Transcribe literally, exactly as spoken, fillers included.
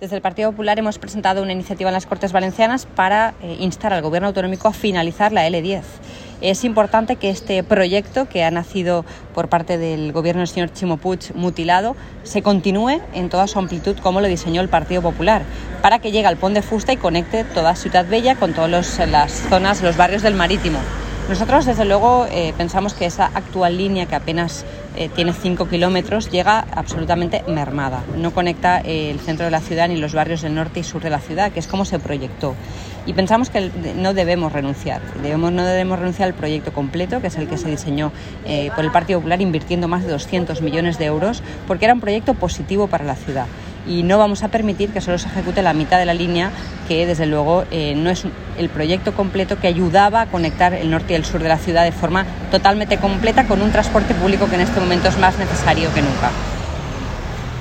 Desde el Partido Popular hemos presentado una iniciativa en las Cortes Valencianas para eh, instar al Gobierno autonómico a finalizar la ele diez. Es importante que este proyecto, que ha nacido por parte del Gobierno del señor Ximo Puig mutilado, se continúe en toda su amplitud como lo diseñó el Partido Popular, para que llegue al Pont de Fusta y conecte toda Ciutat Vella con todas las zonas, los barrios del Marítimo. Nosotros, desde luego, eh, pensamos que esa actual línea, que apenas eh, tiene cinco kilómetros, llega absolutamente mermada. No conecta eh, el centro de la ciudad ni los barrios del norte y sur de la ciudad, que es como se proyectó. Y pensamos que no debemos renunciar. Debemos, no debemos renunciar al proyecto completo, que es el que se diseñó eh, por el Partido Popular, invirtiendo más de doscientos millones de euros, porque era un proyecto positivo para la ciudad. Y no vamos a permitir que solo se ejecute la mitad de la línea, que desde luego eh, no es el proyecto completo que ayudaba a conectar el norte y el sur de la ciudad de forma totalmente completa con un transporte público que en este momento es más necesario que nunca.